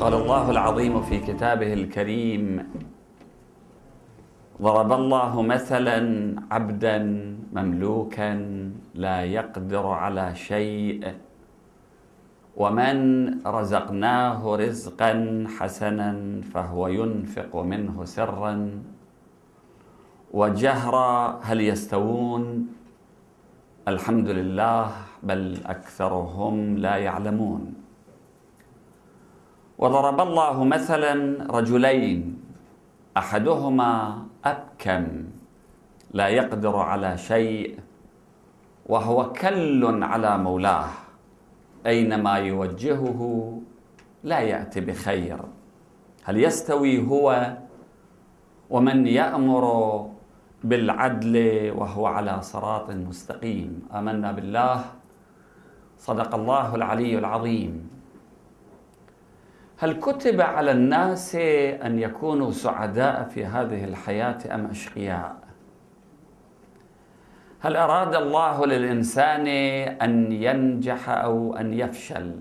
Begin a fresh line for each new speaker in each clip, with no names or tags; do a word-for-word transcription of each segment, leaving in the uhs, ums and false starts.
قال الله العظيم في كتابه الكريم: ضرب الله مثلا عبدا مملوكا لا يقدر على شيء ومن رزقناه رزقا حسنا فهو ينفق منه سرا وجهرا هل يستوون؟ الحمد لله بل أكثرهم لا يعلمون. وضرب الله مثلا رجلين أحدهما أبكم لا يقدر على شيء وهو كل على مولاه أينما يوجهه لا يأتي بخير هل يستوي هو ومن يأمر بالعدل وهو على صراط مستقيم؟ آمنا بالله. صدق الله العلي العظيم. هل كتب على الناس أن يكونوا سعداء في هذه الحياة أم أشقياء؟ هل أراد الله للإنسان أن ينجح أو أن يفشل؟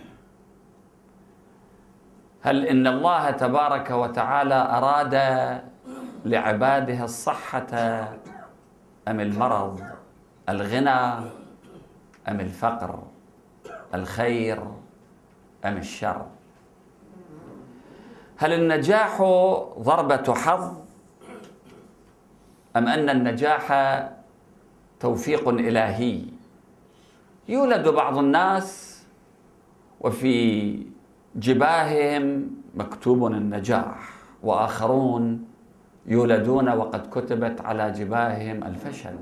هل إن الله تبارك وتعالى أراد لعباده الصحة أم المرض، الغنى أم الفقر، الخير أم الشر؟ هل النجاح ضربة حظ أم أن النجاح توفيق إلهي؟ يولد بعض الناس وفي جباههم مكتوب النجاح، وآخرون يولدون وقد كتبت على جباههم الفشل.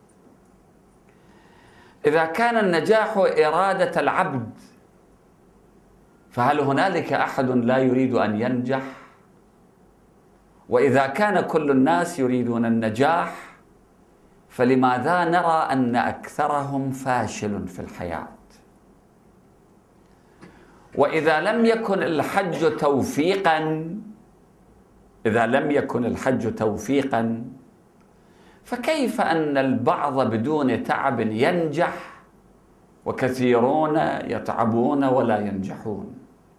إذا كان النجاح إرادة العبد فهل هنالك أحد لا يريد أن ينجح؟ وإذا كان كل الناس يريدون النجاح فلماذا نرى أن أكثرهم فاشل في الحياة؟ وإذا لم يكن الحج توفيقا إذا لم يكن الحج توفيقا فكيف أن البعض بدون تعب ينجح وكثيرون يتعبون ولا ينجحون؟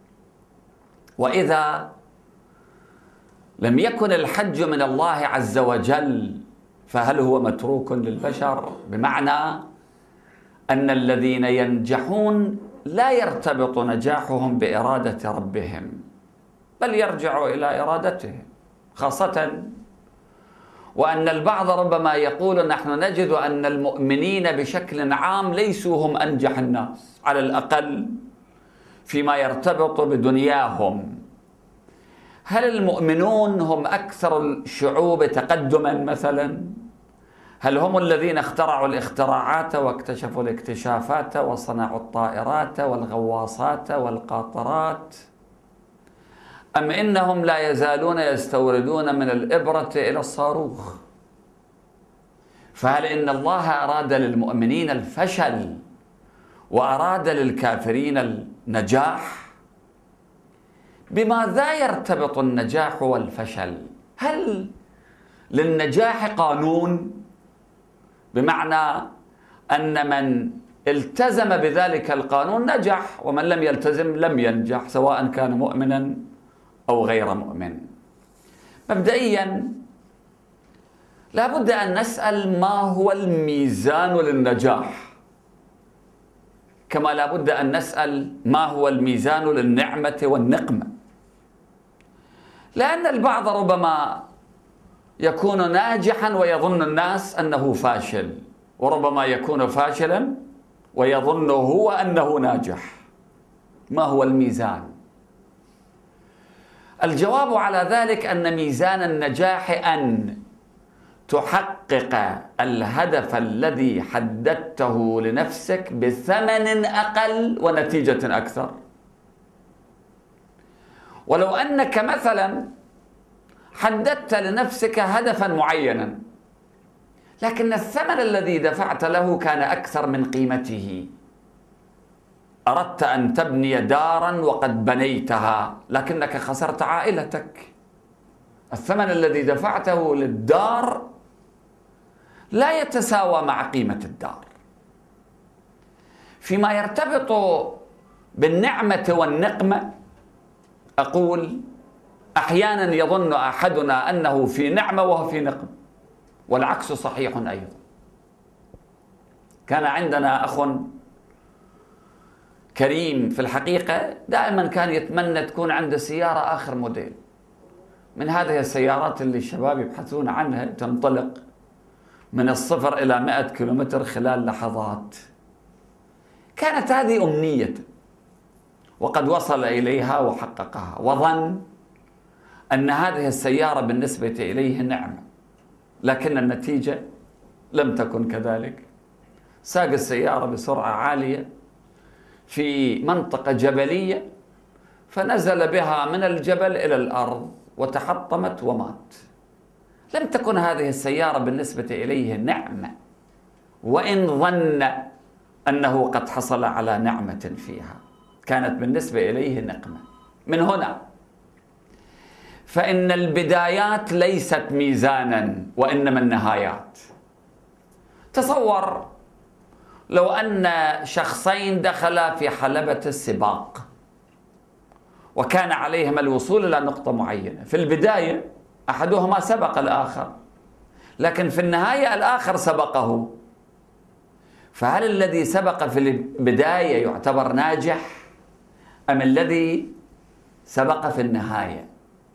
وإذا لم يكن الحج من الله عز وجل فهل هو متروك للبشر؟ بمعنى أن الذين ينجحون لا يرتبط نجاحهم بإرادة ربهم بل يرجع إلى إرادتهم، خاصة وأن البعض ربما يقول نحن نجد أن المؤمنين بشكل عام ليسوا هم أنجح الناس، على الأقل فيما يرتبط بدنياهم. هل المؤمنون هم أكثر الشعوب تقدما مثلا؟ هل هم الذين اخترعوا الاختراعات واكتشفوا الاكتشافات وصنعوا الطائرات والغواصات والقاطرات؟ أم إنهم لا يزالون يستوردون من الإبرة إلى الصاروخ؟ فهل إن الله أراد للمؤمنين الفشل وأراد للكافرين النجاح؟ بماذا يرتبط النجاح والفشل؟ هل للنجاح قانون بمعنى أن من التزم بذلك القانون نجح ومن لم يلتزم لم ينجح سواء كان مؤمنا أو غير مؤمن؟ مبدئيا لا بد أن نسأل ما هو الميزان للنجاح، كما لا بد أن نسأل ما هو الميزان للنعمة والنقمة، لأن البعض ربما يكون ناجحا ويظن الناس أنه فاشل، وربما يكون فاشلا ويظن هو أنه ناجح. ما هو الميزان؟ الجواب على ذلك أن ميزان النجاح أن تحقق الهدف الذي حددته لنفسك بثمن أقل ونتيجة أكثر. ولو أنك مثلا حددت لنفسك هدفا معينا لكن الثمن الذي دفعت له كان أكثر من قيمته، أردت أن تبني دارا وقد بنيتها لكنك خسرت عائلتك، الثمن الذي دفعته للدار لا يتساوى مع قيمة الدار. فيما يرتبط بالنعمة والنقمة أقول أحيانا يظن أحدنا أنه في نعمة وهو في نقم، والعكس صحيح أيضا. كان عندنا أخ كريم في الحقيقة دائما كان يتمنى تكون عنده سيارة آخر موديل، من هذه السيارات اللي الشباب يبحثون عنها، تنطلق من الصفر إلى مئة كيلومتر خلال لحظات. كانت هذه أمنيته، وقد وصل إليها وحققها، وظن أن هذه السيارة بالنسبة إليه نعمة، لكن النتيجة لم تكن كذلك. ساق السيارة بسرعة عالية في منطقة جبلية، فنزل بها من الجبل إلى الأرض وتحطمت ومات. لم تكن هذه السيارة بالنسبة إليه نعمة، وإن ظن أنه قد حصل على نعمة فيها، كانت بالنسبة إليه نقمة. من هنا فإن البدايات ليست ميزانا، وإنما النهايات. تصور لو أن شخصين دخلا في حلبة السباق، وكان عليهما الوصول إلى نقطة معينة. في البداية أحدهما سبق الآخر، لكن في النهاية الآخر سبقه، فهل الذي سبق في البداية يعتبر ناجح أم الذي سبق في النهاية؟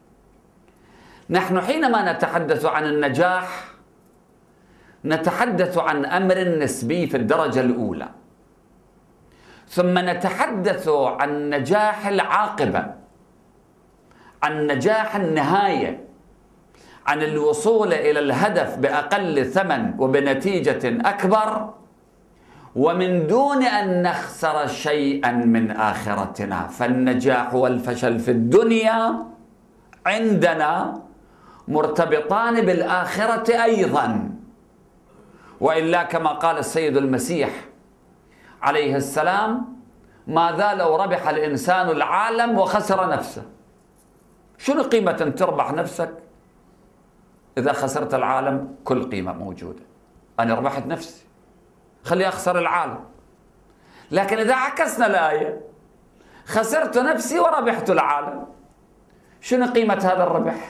نحن حينما نتحدث عن النجاح نتحدث عن أمر نسبي في الدرجة الأولى، ثم نتحدث عن نجاح العاقبة، عن نجاح النهاية، عن الوصول إلى الهدف بأقل ثمن وبنتيجة أكبر، ومن دون أن نخسر شيئا من آخرتنا. فالنجاح والفشل في الدنيا عندنا مرتبطان بالآخرة أيضا، وإلا كما قال السيد المسيح عليه السلام: ماذا لو ربح الإنسان العالم وخسر نفسه؟ شنو قيمة أن تربح نفسك إذا خسرت العالم؟ كل قيمة موجودة. أنا ربحت نفسي، خلي أخسر العالم. لكن إذا عكسنا الآية، خسرت نفسي وربحت العالم، شنو قيمة هذا الربح؟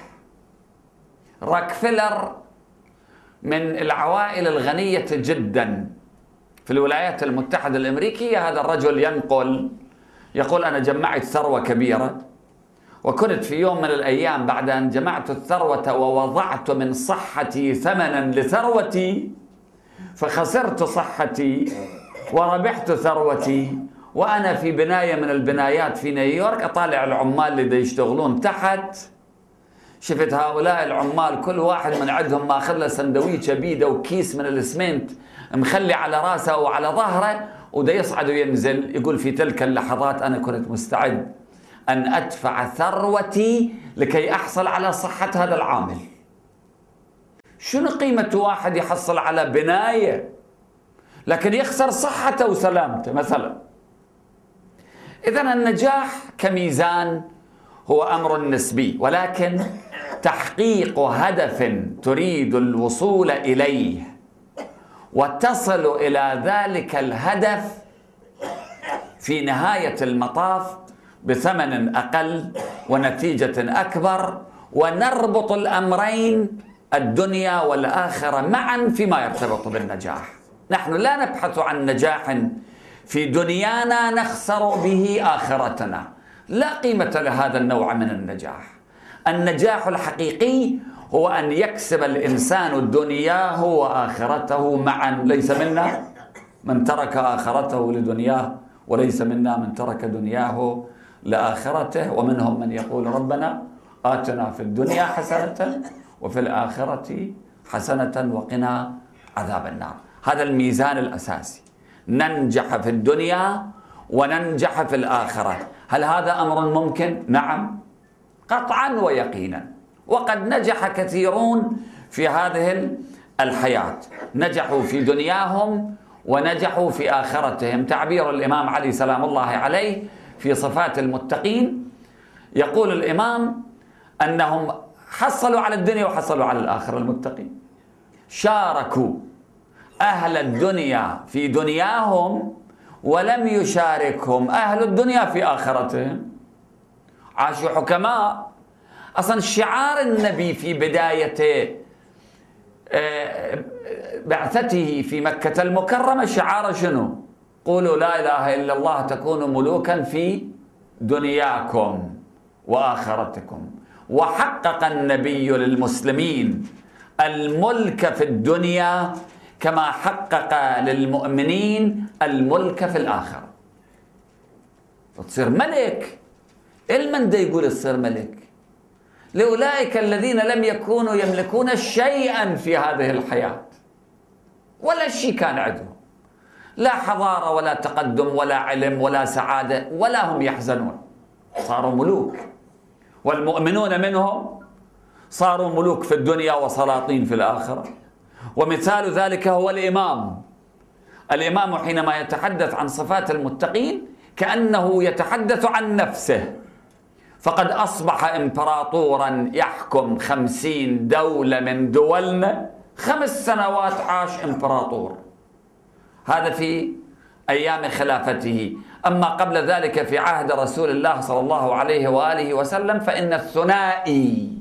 راكفيلر من العوائل الغنية جدا في الولايات المتحدة الأمريكية، هذا الرجل ينقل يقول: أنا جمعت ثروة كبيرة، وكنت في يوم من الأيام بعد أن جمعت الثروة ووضعت من صحتي ثمنا لثروتي، فخسرت صحتي وربحت ثروتي، وأنا في بناية من البنايات في نيويورك أطالع العمال اللي يشتغلون تحت، شفت هؤلاء العمال كل واحد من عندهم ماخذ له سندويشة بيده وكيس من الاسمنت مخلي على راسه وعلى ظهره وده يصعد وينزل. يقول: في تلك اللحظات أنا كنت مستعد أن أدفع ثروتي لكي أحصل على صحة هذا العامل. شنو قيمة واحد يحصل على بناية لكن يخسر صحته وسلامته مثلا؟ إذن النجاح كميزان هو أمر نسبي، ولكن تحقيق هدف تريد الوصول إليه وتصل إلى ذلك الهدف في نهاية المطاف بثمن أقل ونتيجة أكبر، ونربط الأمرين الدنيا والآخرة معا فيما يرتبط بالنجاح. نحن لا نبحث عن نجاح في دنيانا نخسر به آخرتنا، لا قيمة لهذا النوع من النجاح. النجاح الحقيقي هو أن يكسب الإنسان دنياه وآخرته معا. ليس منا من ترك آخرته لدنياه، وليس منا من ترك دنياه لآخرته. ومنهم من يقول: ربنا آتنا في الدنيا حسنة وفي الآخرة حسنة وقنا عذاب النار. هذا الميزان الأساسي، ننجح في الدنيا وننجح في الآخرة. هل هذا أمر ممكن؟ نعم قطعا ويقينا، وقد نجح كثيرون في هذه الحياة، نجحوا في دنياهم ونجحوا في آخرتهم. تعبير الإمام علي سلام الله عليه في صفات المتقين، يقول الإمام أنهم حصلوا على الدنيا وحصلوا على الآخرة. المتقين شاركوا أهل الدنيا في دنياهم ولم يشاركهم أهل الدنيا في آخرتهم. عاشوا حكماء. أصلا شعار النبي في بداية بعثته في مكة المكرمة شعار شنو؟ قولوا لا إله إلا الله تكونوا ملوكا في دنياكم وآخرتكم. وحقق النبي للمسلمين الملك في الدنيا كما حقق للمؤمنين الملك في الآخرة. تصير ملك. المن دا يقول تصير ملك؟ لأولئك الذين لم يكونوا يملكون شيئا في هذه الحياة، ولا شيء كان عندهم، لا حضارة ولا تقدم ولا علم ولا سعادة، ولا هم يحزنون، صاروا ملوك. والمؤمنون منهم صاروا ملوك في الدنيا وسلاطين في الآخرة. ومثال ذلك هو الإمام. الإمام حينما يتحدث عن صفات المتقين كأنه يتحدث عن نفسه، فقد أصبح إمبراطورا يحكم خمسين دولة من دولنا، خمس سنوات عاش إمبراطور. هذا في أيام خلافته. أما قبل ذلك في عهد رسول الله صلى الله عليه وآله وسلم فإن الثنائي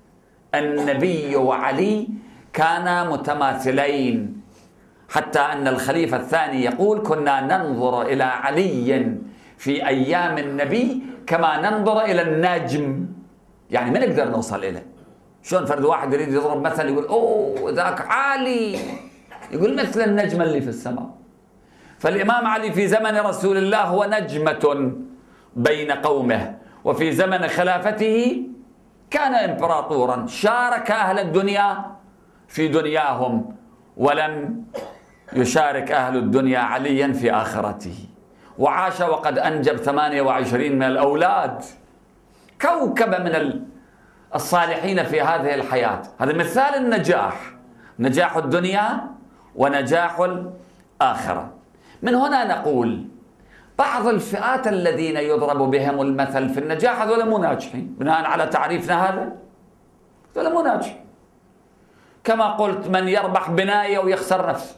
النبي وعلي كانا متماثلين، حتى أن الخليفة الثاني يقول كنا ننظر إلى علي في أيام النبي كما ننظر إلى النجم، يعني ما نقدر نوصل إليه. شلون فرد واحد يريد يضرب مثل يقول أوه ذاك عالي، يقول مثل النجم اللي في السماء. فالإمام علي في زمن رسول الله هو نجمة بين قومه، وفي زمن خلافته كان إمبراطورا شارك أهل الدنيا في دنياهم، ولم يشارك أهل الدنيا عليا في آخرته. وعاش وقد أنجب ثمانية وعشرين من الأولاد، كوكب من الصالحين في هذه الحياة. هذا مثال النجاح، نجاح الدنيا ونجاح الآخرة. من هنا نقول بعض الفئات الذين يضرب بهم المثل في النجاح هذول مو ناجحين، بناء على تعريفنا هذا هذول مو ناجحين. كما قلت من يربح بناية ويخسر نفسه،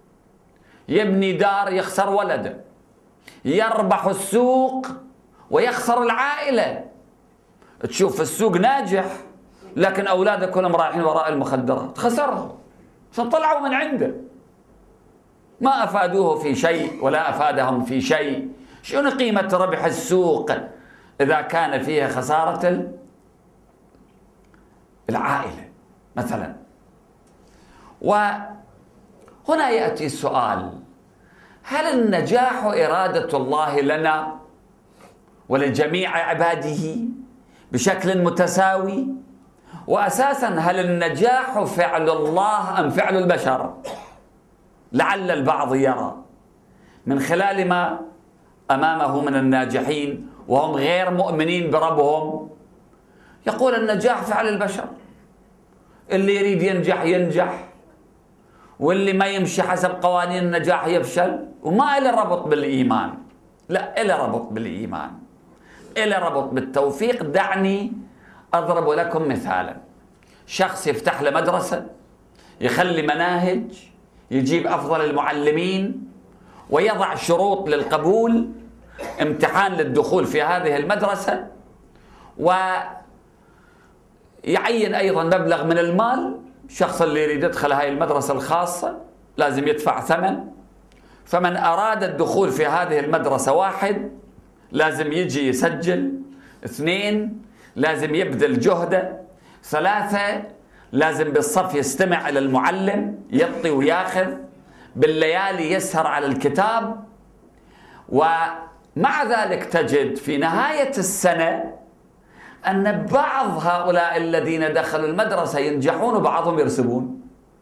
يبني دار يخسر ولده، يربح السوق ويخسر العائلة. تشوف في السوق ناجح لكن أولاده كلهم رايحين وراء المخدرات، خسرهم، طلعوا من عنده، ما أفادوه في شيء ولا أفادهم في شيء. شنو قيمة ربح السوق إذا كان فيها خسارة العائلة مثلا؟ وهنا يأتي السؤال: هل النجاح إرادة الله لنا ولجميع عباده بشكل متساوي؟ وأساسا هل النجاح فعل الله أم فعل البشر؟ لعل البعض يرى من خلال ما أمامه من الناجحين وهم غير مؤمنين بربهم، يقول النجاح فعل البشر، اللي يريد ينجح ينجح، واللي ما يمشي حسب قوانين النجاح يفشل. وما إله ربط بالإيمان، لا إله ربط بالإيمان، إله ربط بالتوفيق. دعني أضرب لكم مثالا. شخص يفتح له مدرسة، يخلي مناهج، يجيب أفضل المعلمين، ويضع شروط للقبول، امتحان للدخول في هذه المدرسة، ويعين أيضا مبلغ من المال. الشخص اللي يريد يدخل هذه المدرسة الخاصة لازم يدفع ثمن. فمن أراد الدخول في هذه المدرسة: واحد، لازم يجي يسجل، اثنين، لازم يبذل جهده، ثلاثة، لازم بالصف يستمع إلى المعلم، يعطي وياخذ، بالليالي يسهر على الكتاب. ومع ذلك تجد في نهاية السنة أن بعض هؤلاء الذين دخلوا المدرسة ينجحون وبعضهم يرسبون.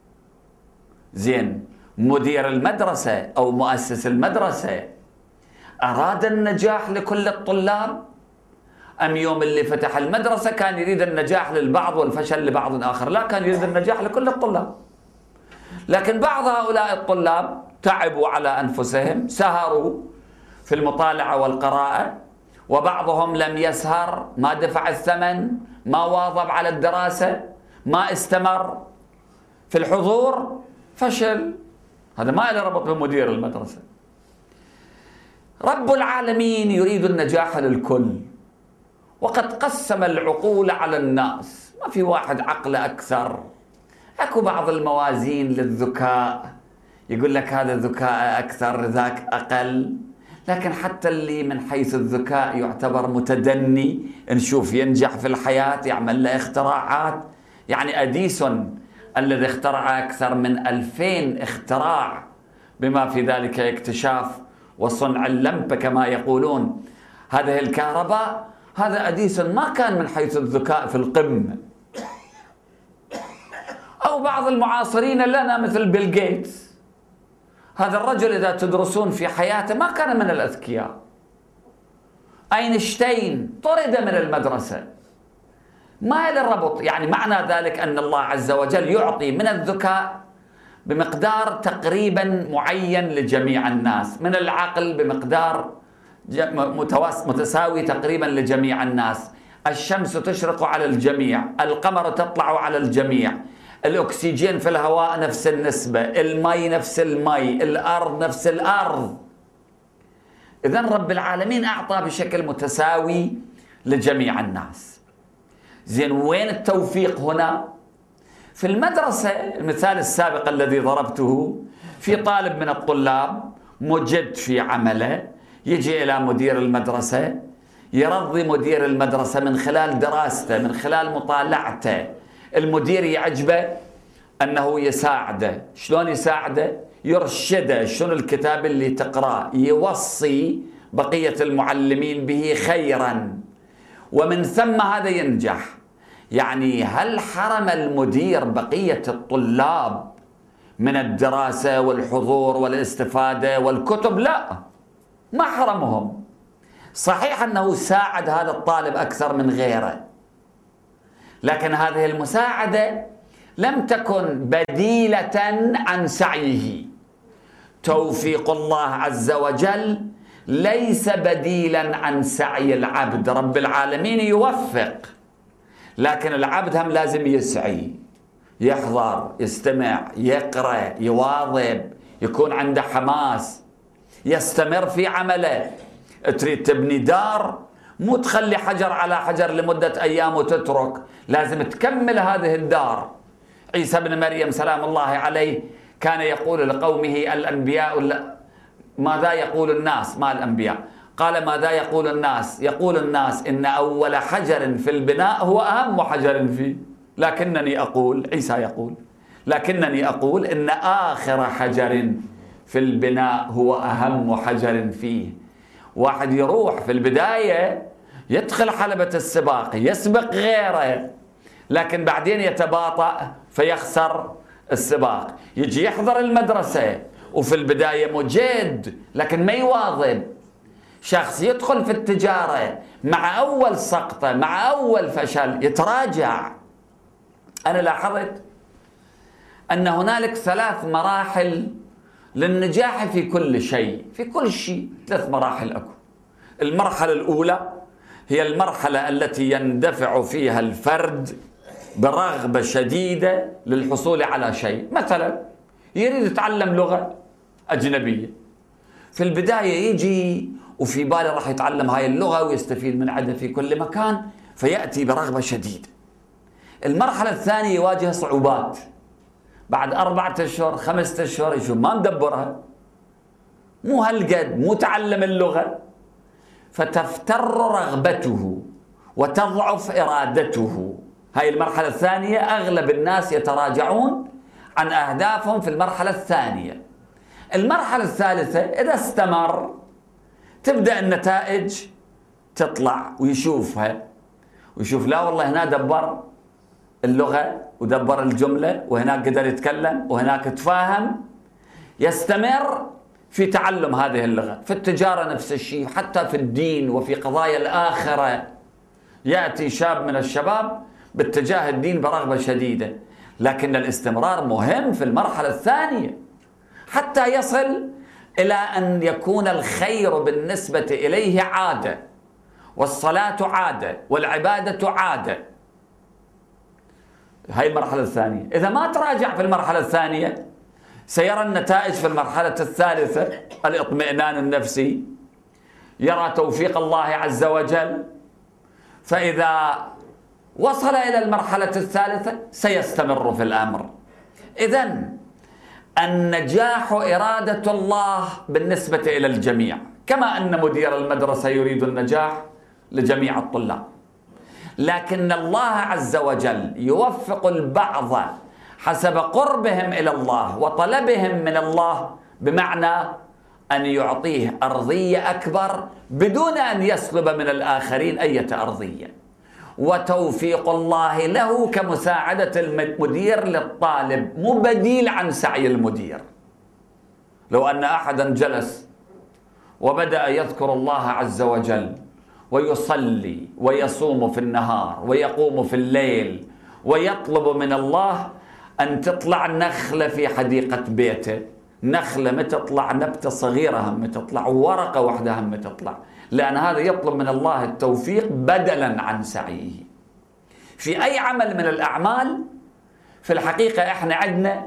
زين، مدير المدرسة أو مؤسس المدرسة أراد النجاح لكل الطلاب، أم يوم اللي فتح المدرسة كان يريد النجاح للبعض والفشل لبعض آخر؟ لا، كان يريد النجاح لكل الطلاب. لكن بعض هؤلاء الطلاب تعبوا على أنفسهم، سهروا في المطالعة والقراءة، وبعضهم لم يسهر، ما دفع الثمن، ما واظب على الدراسة، ما استمر في الحضور، فشل. هذا ما له ربط بمدير المدرسة. رب العالمين يريد النجاح للكل، وقد قسم العقول على الناس، ما في واحد عقله أكثر. أكو بعض الموازين للذكاء، يقول لك هذا ذكاء أكثر ذاك أقل، لكن حتى اللي من حيث الذكاء يعتبر متدني نشوف ينجح في الحياة، يعمل له اختراعات. يعني أديسون الذي اخترع أكثر من ألفين اختراع، بما في ذلك اكتشاف وصنع اللمبة كما يقولون، هذه الكهرباء، هذا أديسون ما كان من حيث الذكاء في القمة. أو بعض المعاصرين لنا مثل بيل جيتس، هذا الرجل إذا تدرسون في حياته ما كان من الأذكياء. أينشتاين طرد من المدرسة، ما له ربط. يعني معنى ذلك أن الله عز وجل يعطي من الذكاء بمقدار تقريبا معين لجميع الناس، من العقل بمقدار متساوي تقريبا لجميع الناس. الشمس تشرق على الجميع، القمر تطلع على الجميع، الأكسجين في الهواء نفس النسبة، المي نفس المي، الأرض نفس الأرض. إذن رب العالمين أعطى بشكل متساوي لجميع الناس. زين، وين التوفيق هنا؟ في المدرسة، المثال السابق الذي ضربته، في طالب من الطلاب مجد في عمله، يجي إلى مدير المدرسة، يرضي مدير المدرسة من خلال دراسته، من خلال مطالعته. المدير يعجبه أنه يساعده. شلون يساعده؟ يرشده شنو الكتاب اللي تقرأه، يوصي بقية المعلمين به خيرا، ومن ثم هذا ينجح. يعني هل حرم المدير بقية الطلاب من الدراسة والحضور والاستفادة والكتب؟ لا، ما حرمهم. صحيح أنه ساعد هذا الطالب أكثر من غيره، لكن هذه المساعدة لم تكن بديلة عن سعيه. توفيق الله عز وجل ليس بديلا عن سعي العبد. رب العالمين يوفق، لكن العبد هم لازم يسعي، يحضر، يستمع، يقرأ، يواظب، يكون عنده حماس، يستمر في عمله. تريد تبني دار، مو تخلي حجر على حجر لمدة أيام وتترك، لازم تكمل هذه الدار. عيسى بن مريم سلام الله عليه كان يقول لقومه: الأنبياء ماذا يقول الناس؟ ما الأنبياء، قال: ماذا يقول الناس؟ يقول الناس إن أول حجر في البناء هو أهم حجر فيه، لكنني أقول، عيسى يقول، لكنني أقول إن آخر حجر في البناء هو أهم حجر فيه. واحد يروح في البداية يدخل حلبة السباق، يسبق غيره، لكن بعدين يتباطأ فيخسر السباق. يجي يحضر المدرسة وفي البداية مجد لكن ما يواظب. شخص يدخل في التجارة، مع أول سقطة، مع أول فشل يتراجع. أنا لاحظت أن هنالك ثلاث مراحل للنجاح في كل شيء، في كل شيء ثلاث مراحل أكو. المرحلة الأولى هي المرحلة التي يندفع فيها الفرد برغبة شديدة للحصول على شيء. مثلا يريد يتعلم لغة أجنبية، في البداية يجي وفي باله راح يتعلم هاي اللغة ويستفيد من عدها في كل مكان، فيأتي برغبة شديدة. المرحلة الثانية يواجه صعوبات، بعد أربعة أشهر خمسة أشهر يشوف ما مدبرها، مو هالقد، مو تعلم اللغة، فتفتر رغبته وتضعف إرادته. هاي المرحلة الثانية أغلب الناس يتراجعون عن أهدافهم في المرحلة الثانية. المرحلة الثالثة إذا استمر تبدأ النتائج تطلع ويشوفها، ويشوف لا والله هنا دبر اللغة ودبر الجملة، وهناك قدر يتكلم، وهناك تفاهم. يستمر في تعلم هذه اللغة. في التجارة نفس الشيء، حتى في الدين وفي قضايا الآخرة يأتي شاب من الشباب باتجاه الدين برغبة شديدة، لكن الاستمرار مهم في المرحلة الثانية حتى يصل إلى أن يكون الخير بالنسبة إليه عادة، والصلاة عادة، والعبادة عادة. هاي المرحلة الثانية. إذا ما تراجع في المرحلة الثانية سيرى النتائج في المرحلة الثالثة: الاطمئنان النفسي، يرى توفيق الله عز وجل، فإذا وصل إلى المرحلة الثالثة سيستمر في الأمر. إذن النجاح إرادة الله بالنسبة إلى الجميع، كما أن مدير المدرسة يريد النجاح لجميع الطلاب، لكن الله عز وجل يوفق البعض حسب قربهم إلى الله وطلبهم من الله، بمعنى أن يعطيه أرضية أكبر بدون أن يسلب من الآخرين أي أرضية. وتوفيق الله له كمساعدة المدير للطالب، مو بديل عن سعي المدير. لو أن أحدا جلس وبدأ يذكر الله عز وجل ويصلي ويصوم في النهار ويقوم في الليل ويطلب من الله أن تطلع نخلة في حديقة بيته، نخلة متى تطلع نبتة صغيرة هم تطلع، ورقة واحدة هم تطلع، لأن هذا يطلب من الله التوفيق بدلا عن سعيه. في أي عمل من الأعمال في الحقيقة إحنا عندنا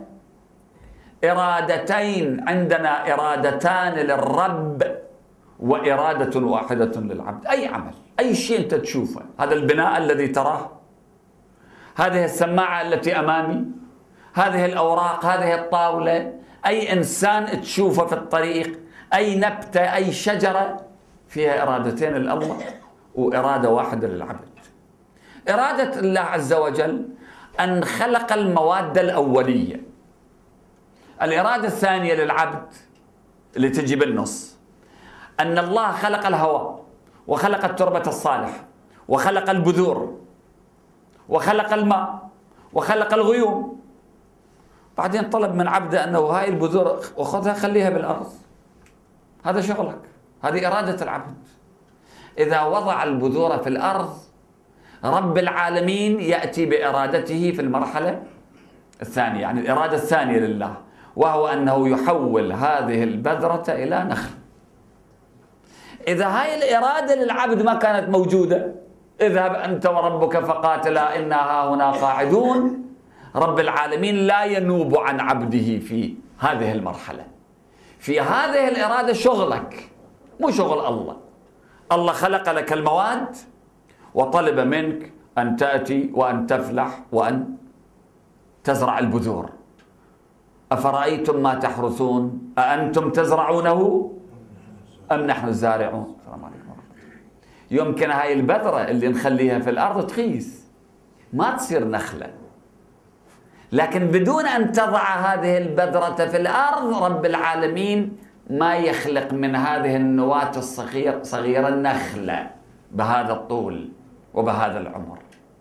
إرادتين، عندنا إرادتان للرب وإرادة واحدة للعبد. أي عمل، أي شيء أنت تشوفه، هذا البناء الذي تراه، هذه السماعة التي أمامي، هذه الأوراق، هذه الطاولة، أي إنسان تشوفه في الطريق، أي نبتة، أي شجرة، فيها إرادتين لله وإرادة واحدة للعبد. إرادة الله عز وجل أن خلق المواد الأولية. الإرادة الثانية للعبد اللي تجي بالنص أن الله خلق الهواء وخلق التربة الصالحة وخلق البذور وخلق الماء وخلق الغيوم، بعدين طلب من عبده أنه هاي البذور أخذها خليها بالأرض، هذا شغلك، هذه إرادة العبد. إذا وضع البذور في الأرض رب العالمين يأتي بإرادته في المرحلة الثانية، يعني الإرادة الثانية لله، وهو أنه يحول هذه البذرة إلى نخل. إذا هاي الإرادة للعبد ما كانت موجودة، اذهب أنت وربك فقاتلا إنا هاهنا قاعدون، رب العالمين لا ينوب عن عبده في هذه المرحلة. في هذه الإرادة شغلك مو شغل الله. الله خلق لك المواد وطلب منك أن تأتي وأن تفلح وأن تزرع البذور. أفرأيتم ما تحرثون أأنتم تزرعونه أم نحن الزارعون؟ السلام عليكم ورحمة الله. يمكن هاي البذرة اللي نخليها في الأرض تخيس ما تصير نخلة، لكن بدون أن تضع هذه البذرة في الأرض رب العالمين ما يخلق من هذه النواة الصغيرة صغيرة النخلة بهذا الطول وبهذا العمر.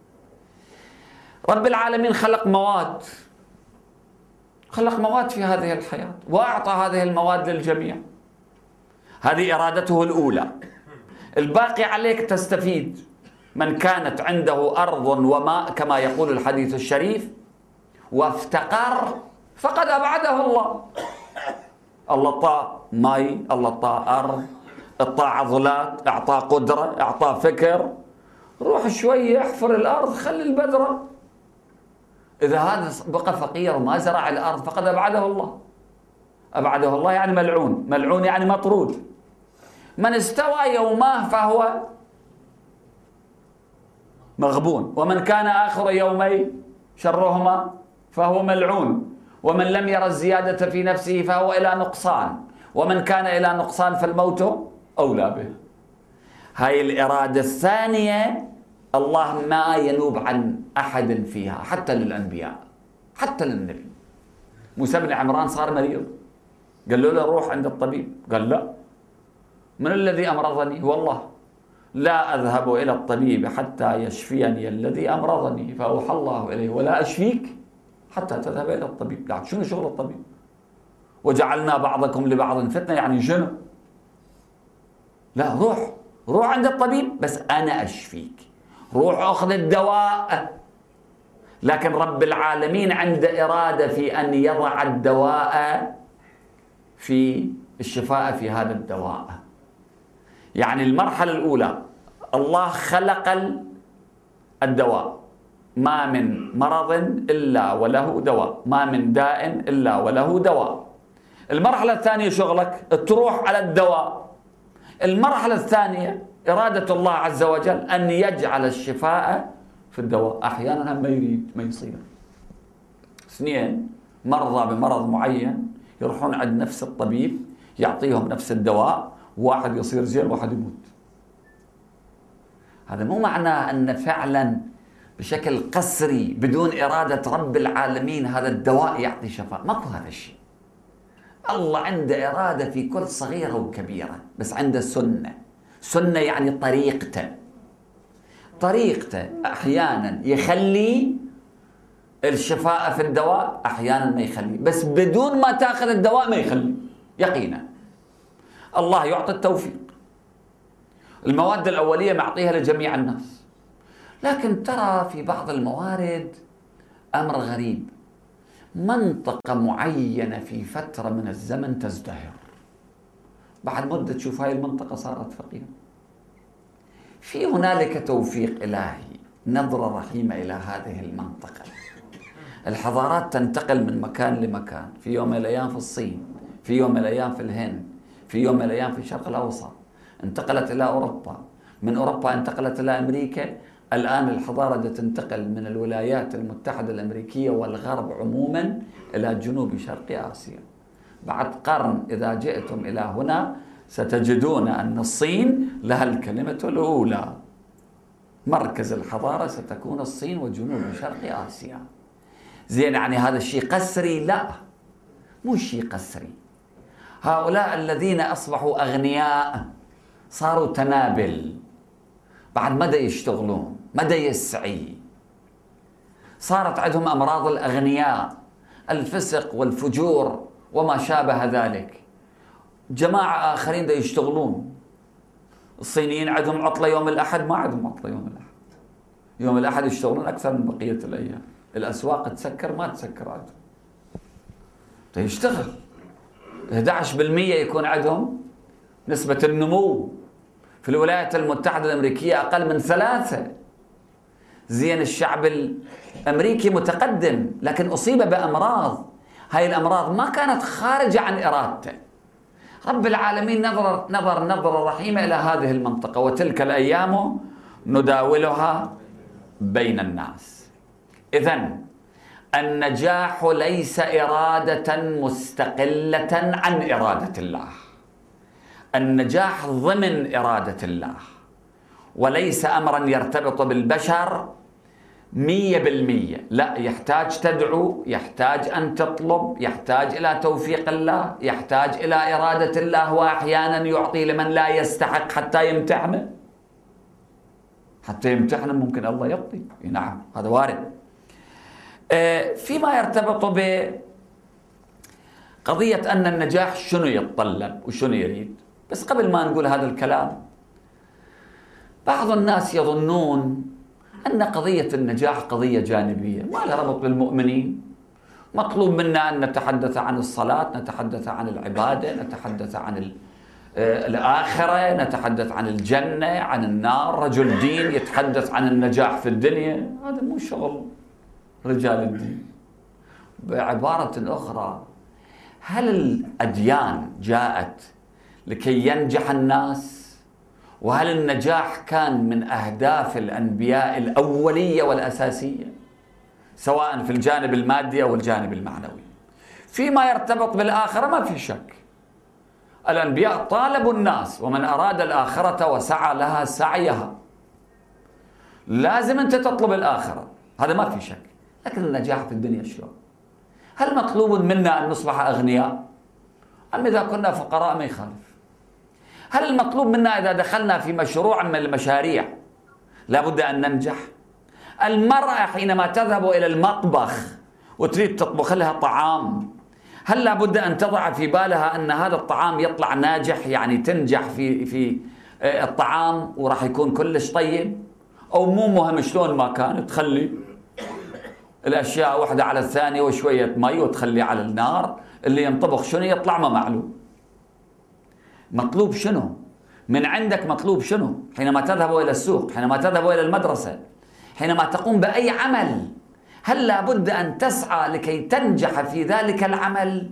رب العالمين خلق مواد، خلق مواد في هذه الحياة وأعطى هذه المواد للجميع، هذه إرادته الأولى. الباقي عليك تستفيد. من كانت عنده أرض وماء كما يقول الحديث الشريف وافتقر فقد أبعده الله. الله أعطاه ماء، الله أعطاه أرض، أعطاه عضلات، أعطاه قدرة، أعطاه فكر، روح شوية احفر الأرض خلي البذرة. إذا هذا بقى فقير وما زرع الأرض فقد أبعده الله. أبعده الله يعني ملعون، ملعون يعني مطرود. من استوى يوماه فهو مغبون، ومن كان آخر يومين شرهما فهو ملعون، ومن لم يرى الزيادة في نفسه فهو إلى نقصان، ومن كان إلى نقصان فالموت أولى به. هاي الإرادة الثانية الله ما ينوب عن أحد فيها، حتى للأنبياء، حتى للنبي. موسى بن عمران صار مريض، قال له لا روح عند الطبيب، قال لا، من الذي أمرضني؟ هو الله، لا أذهب إلى الطبيب حتى يشفيني الذي أمرضني فأوحى الله إليه ولا أشفيك حتى تذهب إلى الطبيب. يعني شنو شغل الطبيب؟ وجعلنا بعضكم لبعض فتنة، يعني شنو؟ لا، روح روح عند الطبيب بس أنا أشفيك، روح أخذ الدواء. لكن رب العالمين عنده إرادة في أن يضع الدواء في الشفاء في هذا الدواء. يعني المرحلة الأولى الله خلق الدواء، ما من مرض إلا وله دواء، ما من داء إلا وله دواء. المرحلة الثانية شغلك تروح على الدواء. المرحلة الثانية إرادة الله عز وجل أن يجعل الشفاء في الدواء. أحيانا هم ما يريد ما يصير. اثنين مرضى بمرض معين يروحون عند نفس الطبيب يعطيهم نفس الدواء، واحد يصير زين واحد يموت. هذا مو معناه أن فعلا بشكل قسري بدون إرادة رب العالمين هذا الدواء يعطي شفاء. ماكو هذا الشيء. الله عنده إرادة في كل صغيرة وكبيرة، بس عنده سنة. سنة يعني طريقته. طريقته أحيانا يخلي الشفاء في الدواء، أحيانا ما يخلي، بس بدون ما تأخذ الدواء ما يخلي يقينا. الله يعطي التوفيق. المواد الأولية معطيها لجميع الناس، لكن ترى في بعض الموارد أمر غريب. منطقة معينة في فترة من الزمن تزدهر، بعد مدة تشوف هاي المنطقة صارت فقيرة. في هنالك توفيق إلهي، نظرة رحيمة إلى هذه المنطقة. الحضارات تنتقل من مكان لمكان، في يوم من الأيام في الصين، في يوم من الأيام في الهند، في يوم من الأيام في الشرق الأوسط، انتقلت إلى أوروبا، من أوروبا انتقلت إلى أمريكا. الآن الحضارة تنتقل من الولايات المتحدة الأمريكية والغرب عموما إلى جنوب شرق آسيا. بعد قرن إذا جئتم إلى هنا ستجدون أن الصين لها الكلمة الأولى. مركز الحضارة ستكون الصين وجنوب شرق آسيا. زين، يعني هذا الشيء قسري؟ لا، مو شيء قسري. هؤلاء الذين أصبحوا أغنياء صاروا تنابل، بعد مدى يشتغلون، مدى يسعي. صارت عندهم أمراض الأغنياء، الفسق والفجور وما شابه ذلك. جماعة آخرين دا يشتغلون. الصينيين عندهم عطلة يوم الأحد، ما عندهم عطلة يوم الأحد. يوم الأحد يشتغلون أكثر من بقية الأيام. الأسواق تسكر ما تسكر عندهم، دا يشتغل. أحد عشر بالمئة يكون عندهم نسبة النمو. في الولايات المتحدة الأمريكية أقل من ثلاثة. زين، الشعب الأمريكي متقدم لكن أصيب بأمراض. هاي الأمراض ما كانت خارجة عن إرادته. رب العالمين نظر نظر نظرة رحيمة إلى هذه المنطقة. وتلك الأيام نداولها بين الناس. إذن النجاح ليس إرادة مستقلة عن إرادة الله. النجاح ضمن إرادة الله، وليس أمرا يرتبط بالبشر مية بالمية. لا، يحتاج تدعو، يحتاج أن تطلب، يحتاج إلى توفيق الله، يحتاج إلى إرادة الله. وأحيانا يعطي لمن لا يستحق حتى يمتحنه. حتى يمتحنه ممكن الله يعطي، نعم هذا وارد. فيما يرتبط بقضية أن النجاح شنو يتطلب وشنو يريد. بس قبل ما نقول هذا الكلام، بعض الناس يظنون أن قضية النجاح قضية جانبية ما لها ربط بالمؤمنين. مطلوب منا أن نتحدث عن الصلاة، نتحدث عن العبادة، نتحدث عن الآخرة، نتحدث عن الجنة، عن النار. رجل دين يتحدث عن النجاح في الدنيا، هذا مو شغل رجال الدين. بعبارة أخرى، هل الأديان جاءت لكي ينجح الناس؟ وهل النجاح كان من أهداف الأنبياء الأولية والأساسية، سواء في الجانب المادي أو الجانب المعنوي؟ فيما يرتبط بالآخرة ما في شك، الأنبياء طالبوا الناس: ومن أراد الآخرة وسعى لها سعيها. لازم أنت تطلب الآخرة، هذا ما في شك. لكن النجاح في الدنيا شلون؟ هل مطلوب منا أن نصبح أغنياء؟ أم إذا كنا فقراء ما يخالف؟ هل المطلوب منا إذا دخلنا في مشروع من المشاريع لابد أن ننجح؟ المرأة حينما تذهب إلى المطبخ وتريد تطبخ لها طعام، هل لابد أن تضع في بالها أن هذا الطعام يطلع ناجح، يعني تنجح في في الطعام وراح يكون كلش طيب؟ أو مو مهم شلون ما كان، تخلي الأشياء واحدة على الثانية وشوية مي وتخلي على النار، اللي ينطبخ شنو يطلع ما معلوم. مطلوب شنو من عندك؟ مطلوب شنو حينما تذهب إلى السوق، حينما تذهب إلى المدرسة، حينما تقوم بأي عمل؟ هل لابد أن تسعى لكي تنجح في ذلك العمل؟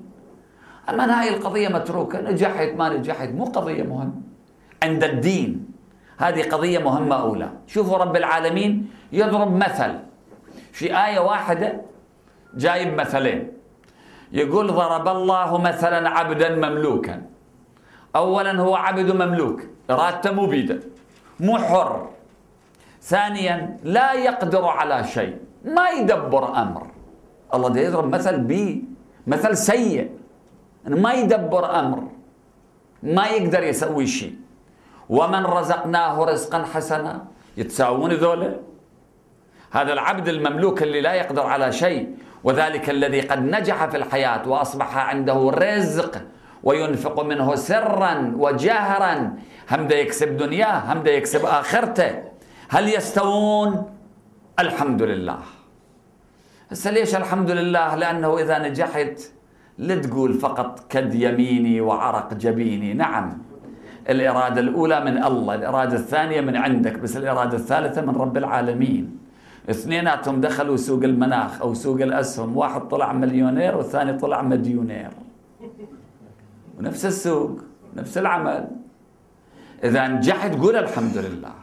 أما هاي القضية متروكة، نجحت ما نجحت مو قضية مهمة. عند الدين هذه قضية مهمة أولى. شوفوا رب العالمين يضرب مثل في آية واحدة، جايب مثلين. يقول ضرب الله مثلا عبدا مملوكا. أولا هو عبد مملوك، إرادته مو بيده، مو حر. ثانيا لا يقدر على شيء، ما يدبر أمر. الله ده يضرب مثل بي مثل سيء، ما يدبر أمر، ما يقدر يسوي شيء. ومن رزقناه رزقا حسنا، يتساوون ذولا؟ هذا العبد المملوك اللي لا يقدر على شيء، وذلك الذي قد نجح في الحياة وأصبح عنده رزق وينفق منه سرا وجهرا، هم ده يكسب دنياه هم ده يكسب آخرته. هل يستوون؟ الحمد لله. هسه ليش الحمد لله؟ لأنه إذا نجحت لا تقول فقط كد يميني وعرق جبيني. نعم، الإرادة الأولى من الله، الإرادة الثانية من عندك، بس الإرادة الثالثة من رب العالمين. اثنيناتهم دخلوا سوق المناخ أو سوق الأسهم، واحد طلع مليونير والثاني طلع مديونير، ونفس السوق نفس العمل. إذا نجحت قول الحمد لله.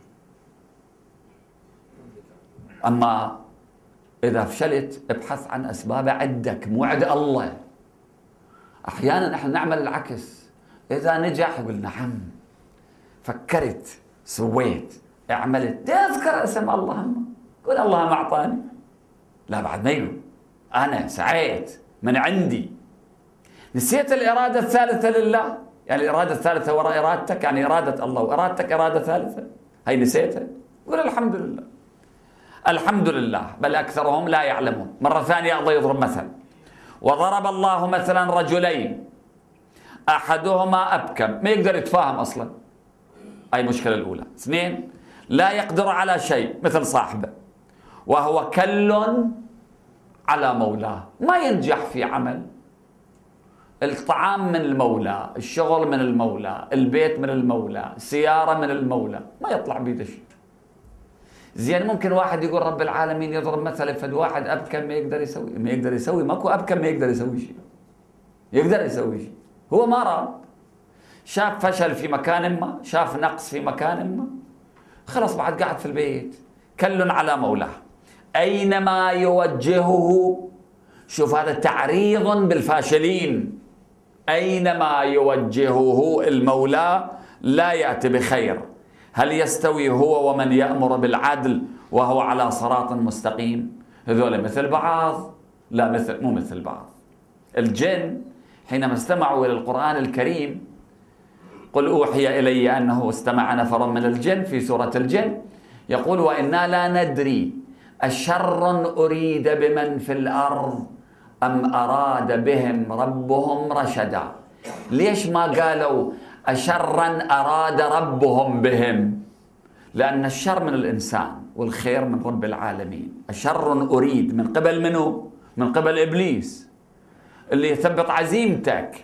أما إذا فشلت ابحث عن أسباب عندك مو عند الله. أحيانا احنا نعمل العكس، إذا نجح يقول نعم فكرت سويت عملت، تذكر اسم الله، قول الله ما أعطاني. لا، بعد ما يقول أنا سعيت من عندي. نسيت الإرادة الثالثة لله، يعني الإرادة الثالثة وراء إرادتك، يعني إرادة الله وإرادتك إرادة ثالثة، هي نسيتها. قول الحمد لله. الحمد لله، بل أكثرهم لا يعلمون. مرة ثانية الله يضرب مثل، وضرب الله مثلا رجلين أحدهما أبكم، ما يقدر يتفاهم أصلا، أي مشكلة الأولى. اثنين لا يقدر على شيء مثل صاحبه، وهو كل على مولاه، ما ينجح في عمل. الطعام من المولى، الشغل من المولى، البيت من المولى، السيارة من المولى، ما يطلع بيده شيء. زين ممكن واحد يقول رب العالمين يضرب مثل فد واحد أبكم ما يقدر يسوي، ما يقدر يسوي، ماكو أبكم ما يقدر يسوي شيء، يقدر يسوي شيء. هو ما راد، شاف فشل في مكان ما، شاف نقص في مكان ما، خلاص بعد قاعد في البيت. كل على مولاه أينما يوجهه. شوف هذا تعريض بالفاشلين. أينما يوجهه المولى لا يأتي بخير. هل يستوي هو ومن يأمر بالعدل وهو على صراط مستقيم؟ هذول مثل بعض؟ لا، مثل مو مثل بعض. الجن حينما استمعوا إلى القرآن الكريم، قل أوحي إلي أنه استمع نفر من الجن في سورة الجن، يقول وإنا لا ندري أشر أريد بمن في الأرض أم أراد بهم ربهم رشدا. ليش ما قالوا أشرا أراد ربهم بهم؟ لأن الشر من الإنسان والخير من رب العالمين. أشر أريد من قبل منه؟ من قبل إبليس اللي يثبط عزيمتك.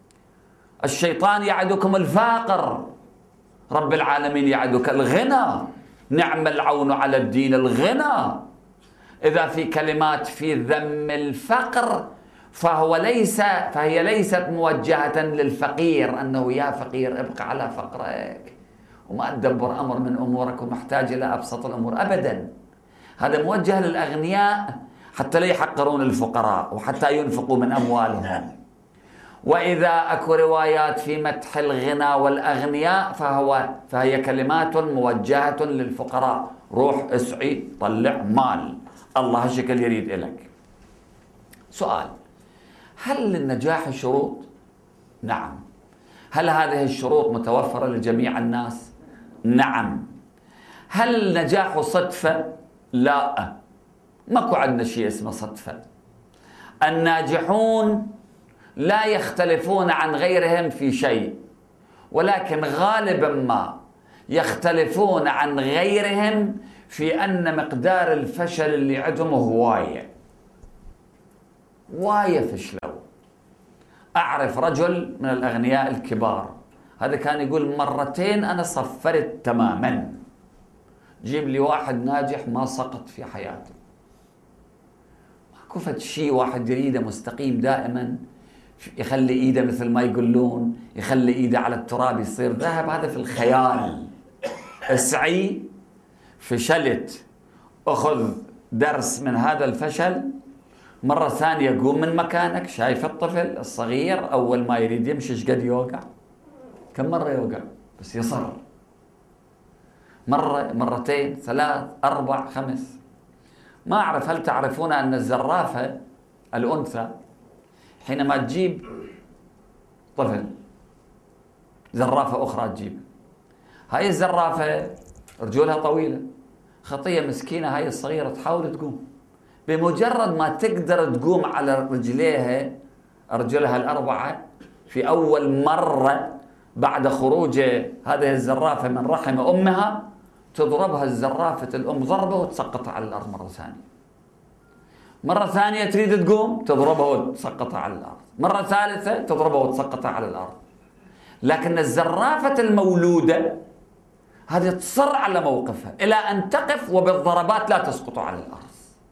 الشيطان يعدكم الفقر، رب العالمين يعدك الغنى. نعم العون على الدين الغنى. إذا في كلمات في ذم الفقر فهو ليس فهي ليست موجهة للفقير أنه يا فقير ابقى على فقرك وما تدبر أمر من أمورك ومحتاج إلى أبسط الأمور، أبدا. هذا موجه للأغنياء حتى لا يحقرون الفقراء وحتى ينفقوا من أموالهم. وإذا أكو روايات في مدح الغنى والأغنياء فهو فهي كلمات موجهة للفقراء. روح اسعي طلع مال، الله هالشكل يريد إلك. سؤال: هل للنجاح شروط؟ نعم. هل هذه الشروط متوفرة لجميع الناس؟ نعم. هل النجاح صدفة؟ لا، ماكو عندنا شيء اسمه صدفة. الناجحون لا يختلفون عن غيرهم في شيء، ولكن غالبا ما يختلفون عن غيرهم في أن مقدار الفشل اللي عندهم هواية واية فشلوا. أعرف رجل من الأغنياء الكبار، هذا كان يقول مرتين أنا صفرت تماما. جيب لي واحد ناجح ما سقط في حياته، ماكو فد شيء واحد يريده مستقيم دائما، يخلي ايده مثل ما يقولون، يخلي ايده على التراب يصير ذهب، هذا في الخيال. اسعي، فشلت، أخذ درس من هذا الفشل. مرة ثانية قوم من مكانك. شايف الطفل الصغير أول ما يريد يمشي ايش قد يوقع؟ كم مرة يوقع؟ بس يصر. مرة، مرتين، ثلاث، أربع، خمس. ما أعرف هل تعرفون أن الزرافة الأنثى حينما تجيب طفل، زرافة أخرى تجيب، هاي الزرافة رجولها طويلة، خطية مسكينة هاي الصغيرة تحاول تقوم. بمجرد ما تقدر تقوم على رجليها، رجلها الأربعة، في أول مرة بعد خروج هذه الزرافة من رحم أمها، تضربها الزرافة الأم ضربة وتسقطها على الأرض مرة ثانية. مرة ثانية تريد تقوم، تضربها وتسقطها على الأرض. مرة ثالثة تضربها وتسقطها على الأرض. لكن الزرافة المولودة هذه تصر على موقفها إلى أن تقف، وبالضربات لا تسقط على الأرض.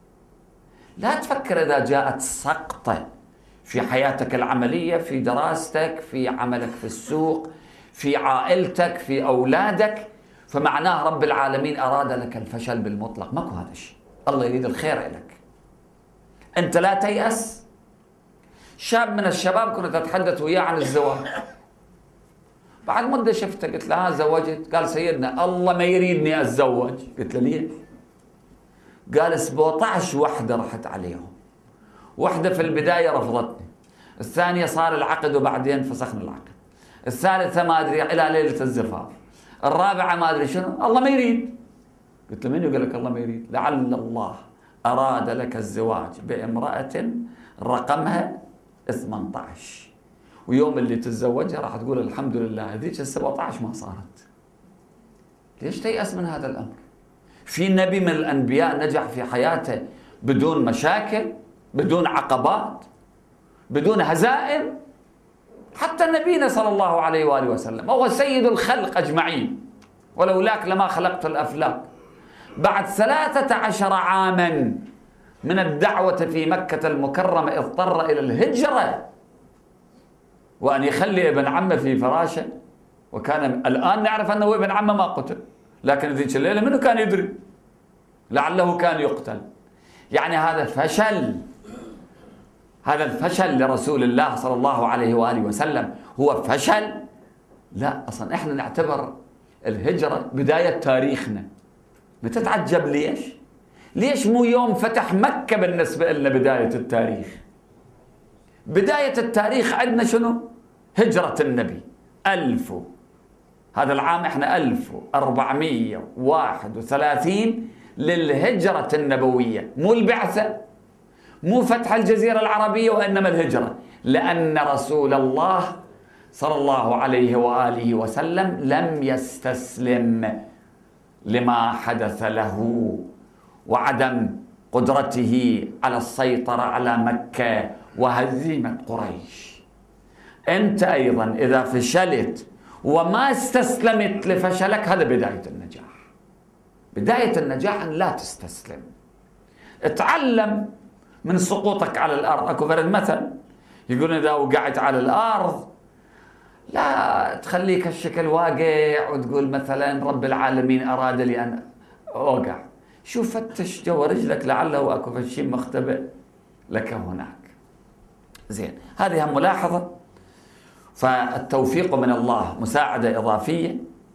لا تفكر إذا جاءت سقطة في حياتك العملية، في دراستك، في عملك في السوق، في عائلتك، في أولادك، فمعناه رب العالمين أراد لك الفشل بالمطلق. ماكو هذا الشيء، الله يريد الخير لك. أنت لا تيأس. شاب من الشباب كنت أتحدث وياه عن الزواج، بعد مدة شفته قلت له ها زوجت؟ قال سيدنا الله ما يريدني أتزوج. قلت له ليش؟ قال سبعطعش وحدة رحت عليهم، وحدة في البداية رفضتني، الثانية صار العقد وبعدين فسخنا العقد، الثالثة ما أدري إلى ليلة الزفاف، الرابعة ما أدري شنو، الله ما يريد. قلت له من يقول لك الله ما يريد؟ لعل الله أراد لك الزواج بامرأة رقمها ثمانية عشر، ويوم اللي تتزوجها راح تقول الحمد لله هذيك السبعة عشر ما صارت. ليش تيأس من هذا الأمر؟ في نبي من الأنبياء نجح في حياته بدون مشاكل، بدون عقبات، بدون هزائم؟ حتى نبينا صلى الله عليه وآله وسلم هو سيد الخلق أجمعين، ولولاك لما خلقت الأفلاك. بعد ثلاثة عشر عاما من الدعوة في مكة المكرمة اضطر إلى الهجرة وأن يخلي ابن عمه في فراشه، وكان الآن نعرف أنه ابن عمه ما قتل، لكن ذيك الليلة منه كان يدري؟ لعله كان يقتل. يعني هذا فشل، هذا الفشل لرسول الله صلى الله عليه وآله وسلم هو فشل؟ لا، أصلا إحنا نعتبر الهجرة بداية تاريخنا. بتتعجب ليش؟ ليش مو يوم فتح مكة بالنسبة لنا بداية التاريخ؟ بداية التاريخ عندنا شنو؟ هجرة النبي. ألف هذا العام احنا ألف وأربعمئة وواحد وثلاثين للهجرة النبوية، مو البعثة، مو فتح الجزيرة العربية، وإنما الهجرة، لأن رسول الله صلى الله عليه وآله وسلم لم يستسلم لما حدث له وعدم قدرته على السيطرة على مكة وهزيمة قريش. أنت أيضا إذا فشلت وما استسلمت لفشلك، هذا بداية النجاح. بداية النجاح أن لا تستسلم. اتعلم من سقوطك على الأرض. أكو فرد مثل يقول إذا وقعت على الأرض لا تخليك الشكل واقع وتقول مثلا رب العالمين أراد لي أن أوقع. شوف فتش جوا رجلك لعله أكو شيء مختبئ لك هناك. زين، هذه هم ملاحظة. فالتوفيق من الله، مساعدة إضافية.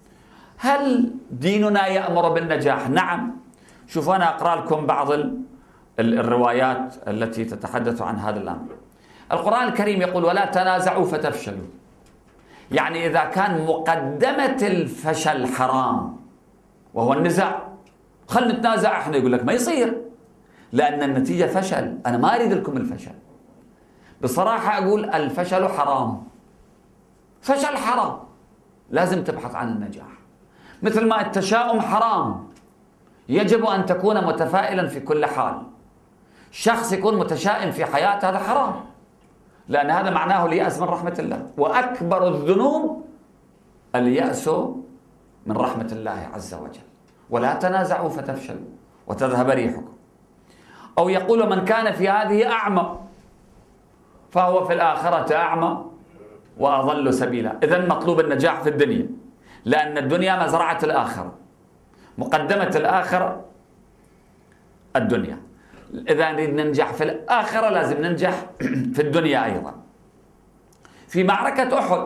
هل ديننا يأمر بالنجاح؟ نعم. شوفوا أنا أقرأ لكم بعض الروايات التي تتحدث عن هذا الأمر. القرآن الكريم يقول ولا تنازعوا فتفشلوا. يعني إذا كان مقدمة الفشل حرام وهو النزاع، خل نتنازع احنا، يقول لك ما يصير لأن النتيجة فشل. أنا ما أريد لكم الفشل. بصراحة أقول الفشل حرام، فشل حرام، لازم تبحث عن النجاح. مثل ما التشاؤم حرام، يجب أن تكون متفائلا في كل حال. شخص يكون متشائم في حياته هذا حرام، لأن هذا معناه اليأس من رحمة الله، وأكبر الذنوب اليأس من رحمة الله عز وجل. ولا تنازعوا فتفشلوا وتذهب ريحكم. أو يقول من كان في هذه أعمى فهو في الآخرة أعمى وأضل سبيلا. إذن مطلوب النجاح في الدنيا، لأن الدنيا مزرعة الآخرة. مقدمة الآخرة الدنيا. إذا نريد ننجح في الآخرة لازم ننجح في الدنيا أيضا. في معركة أحد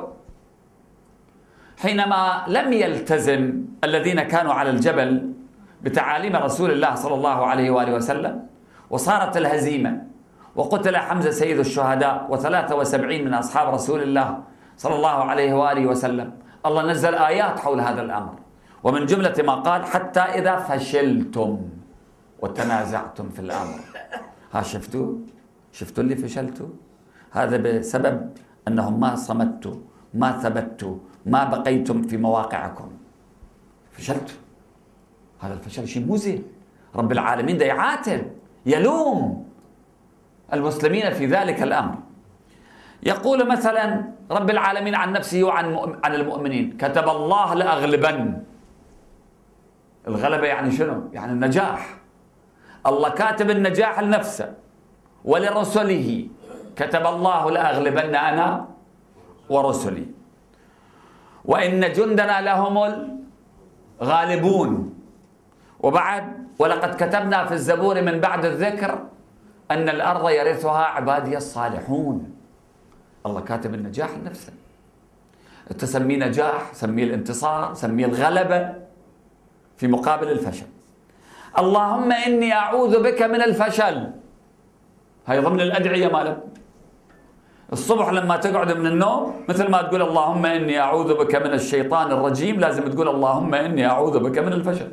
حينما لم يلتزم الذين كانوا على الجبل بتعاليم رسول الله صلى الله عليه وآله وسلم، وصارت الهزيمة، وقتل حمزة سيد الشهداء وثلاثة وسبعين من أصحاب رسول الله صلى الله عليه وآله وسلم، الله نزل آيات حول هذا الأمر، ومن جملة ما قال: حتى إذا فشلتم وتنازعتم في الأمر. ها شفتوا؟ شفتوا اللي فشلتوا؟ هذا بسبب أنهم ما صمتوا، ما ثبتوا، ما بقيتم في مواقعكم، فشلتوا. هذا الفشل شيء مو زين. رب العالمين ده يعاتب، يلوم المسلمين في ذلك الأمر. يقول مثلا رب العالمين عن نفسه وعن عن المؤمنين: كتب الله لأغلبن. الغلبة يعني شنو؟ يعني النجاح. الله كاتب النجاح لنفسه ولرسله. كتب الله لأغلبن أنا ورسلي وإن جندنا لهم الغالبون. وبعد: ولقد كتبنا في الزبور من بعد الذكر أن الأرض يرثها عبادي الصالحون. الله كاتب النجاح لنفسه. تسميه نجاح، سميه الانتصار، سميه الغلبة في مقابل الفشل. اللهم إني أعوذ بك من الفشل، هاي ضمن الأدعية مالك. الصبح لما تقعد من النوم مثل ما تقول اللهم إني أعوذ بك من الشيطان الرجيم، لازم تقول اللهم إني أعوذ بك من الفشل.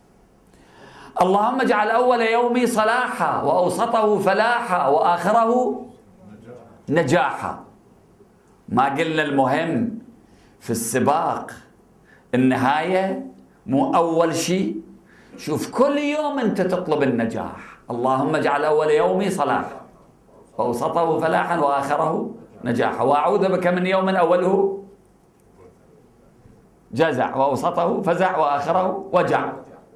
اللهم اجعل أول يومي صلاحا وأوسطه فلاحا وآخره نجاحا. ما قلنا المهم في السباق النهاية مو أول شيء؟ شوف كل يوم أنت تطلب النجاح. اللهم اجعل أول يومي صلاحا وأوسطه فلاحا وآخره نجاحا، وأعوذ بك من يوم أوله جزع وأوسطه فزع وآخره وجع.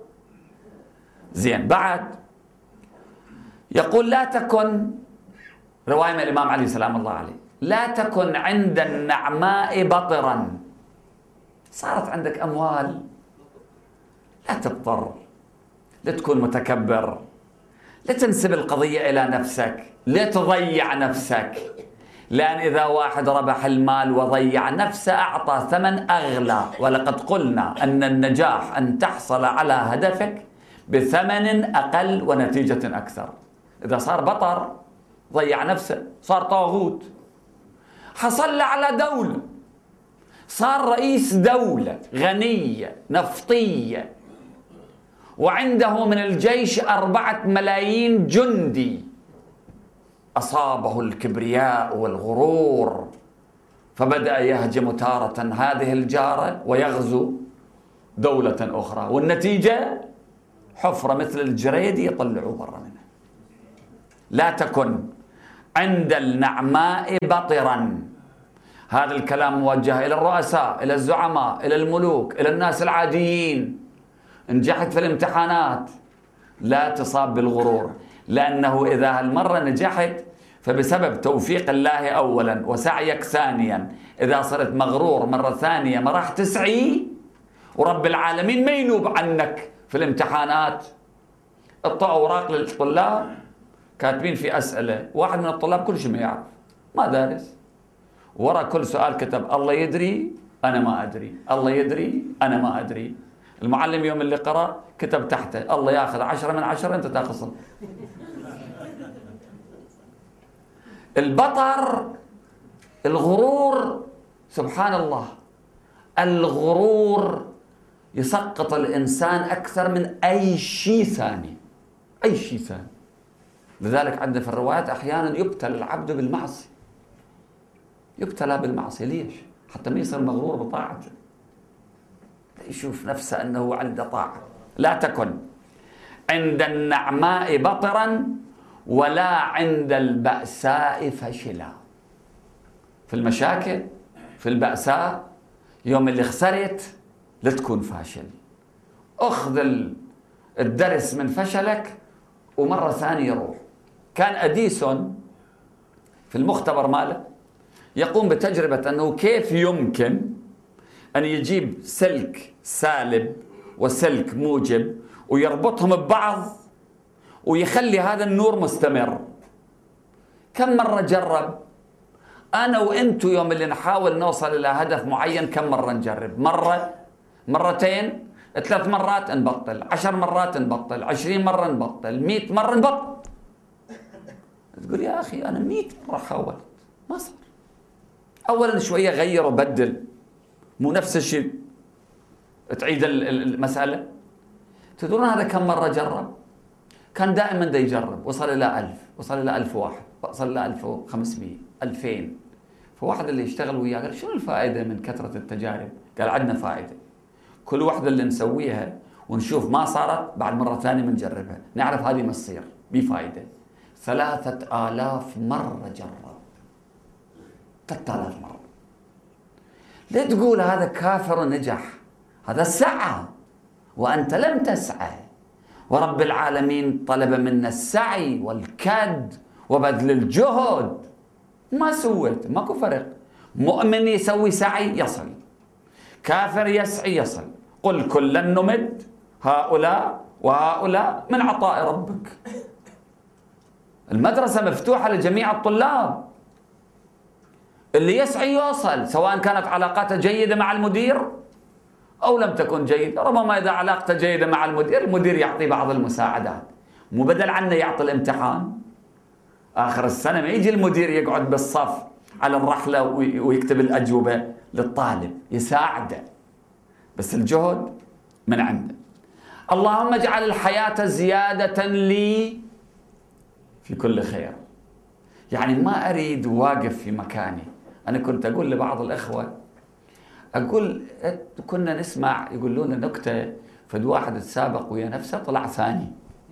زين. بعد يقول: لا تكن، رواية من الإمام علي سلام الله عليه، لا تكن عند النعماء بطرا. صارت عندك أموال، لا تبطر، لا تكون متكبر، لا تنسب القضية إلى نفسك، لا تضيع نفسك. لأن إذا واحد ربح المال وضيع نفسه أعطى ثمن أغلى. ولقد قلنا أن النجاح أن تحصل على هدفك بثمن أقل ونتيجة أكثر. إذا صار بطر ضيع نفسه، صار طاغوت. حصل على دولة، صار رئيس دولة غنية نفطية، وعنده من الجيش أربعة ملايين جندي. أصابه الكبرياء والغرور، فبدأ يهجم تارة هذه الجارة ويغزو دولة أخرى، والنتيجة حفرة مثل الجريد يطلعوا برا منها. لا تكن عند النعماء بطرا. هذا الكلام موجه إلى الرؤساء، إلى الزعماء، إلى الملوك، إلى الناس العاديين. نجحت في الامتحانات لا تصاب بالغرور، لأنه إذا هالمرة نجحت فبسبب توفيق الله أولا وسعيك ثانيا. إذا صرت مغرور مرة ثانية ما راح تسعي، ورب العالمين ما ينوب عنك في الامتحانات. اعطوا أوراق للطلاب كاتبين في أسئلة، واحد من الطلاب كل شيء ما يعرف، ما دارس، ورا كل سؤال كتب الله يدري أنا ما أدري، الله يدري أنا ما أدري. المعلم يوم اللي قرأ كتب تحته الله ياخذ عشرة من عشرة، أنت تاخذ صفر. البطر، الغرور، سبحان الله، الغرور يسقط الإنسان أكثر من أي شيء ثاني، أي شيء ثاني. لذلك عندنا في الروايات أحيانا يبتلى العبد بالمعصية، يبتلى بالمعصية. ليش؟ حتى ما يصير مغرور بطاعته، يشوف نفسه أنه عنده طاعة. لا تكن عند النعماء بطرا ولا عند البأساء فشلا. في المشاكل، في البأساء، يوم اللي خسرت لا تكون فاشل. أخذ الدرس من فشلك ومرة ثانية روح. كان أديسون في المختبر ماله يقوم بتجربة أنه كيف يمكن أن يجيب سلك سالب وسلك موجب ويربطهم ببعض ويخلي هذا النور مستمر. كم مرة جرب؟ أنا وأنتو يوم اللي نحاول نوصل إلى هدف معين كم مرة نجرب؟ مرة، مرتين، ثلاث مرات نبطل، عشر مرات نبطل، عشرين مرة نبطل، مئة مرة نبطل. تقول يا أخي أنا مئة مرة حاولت ما صار. أولا شوية غير وبدل، مو نفس الشيء تعيد المسألة. تدرون هذا كم مرة جرب؟ كان دائما دا يجرب، وصل إلى ألف، وصل إلى ألف واحد، وصل إلى ألف وخمسمئة، ألفين. فواحد اللي يشتغل وياه قال شنو الفائدة من كثرة التجارب؟ قال عندنا فائدة، كل واحدة اللي نسويها ونشوف ما صارت بعد مرة ثانية بنجربها، نعرف هذه ما تصير بفائدة. ثلاثة آلاف مرة جرب، ثلاثة آلاف مرة. لا تقول هذا كافر نجح، هذا سعى وأنت لم تسعى، ورب العالمين طلب منا السعي والكد وبذل الجهد، ما سويت، ماكو فرق. مؤمن يسوي سعي يصل، كافر يسعي يصل. قل كلا نمد هؤلاء وهؤلاء من عطاء ربك. المدرسة مفتوحة لجميع الطلاب، اللي يسعي يوصل، سواء كانت علاقاته جيدة مع المدير أو لم تكن جيدة. ربما إذا علاقته جيدة مع المدير، المدير يعطي بعض المساعدات، مو بدل عنه يعطي الامتحان. آخر السنة ما يجي المدير يقعد بالصف على الرحلة ويكتب الأجوبة للطالب، يساعده، بس الجهد من عنده. اللهم اجعل الحياة زيادة لي في كل خير. يعني ما أريد واقف في مكاني. أنا كنت أقول لبعض الأخوة، أقول كنا نسمع يقولون نكتة، فد واحد تسابق ويا نفسه طلع ثاني،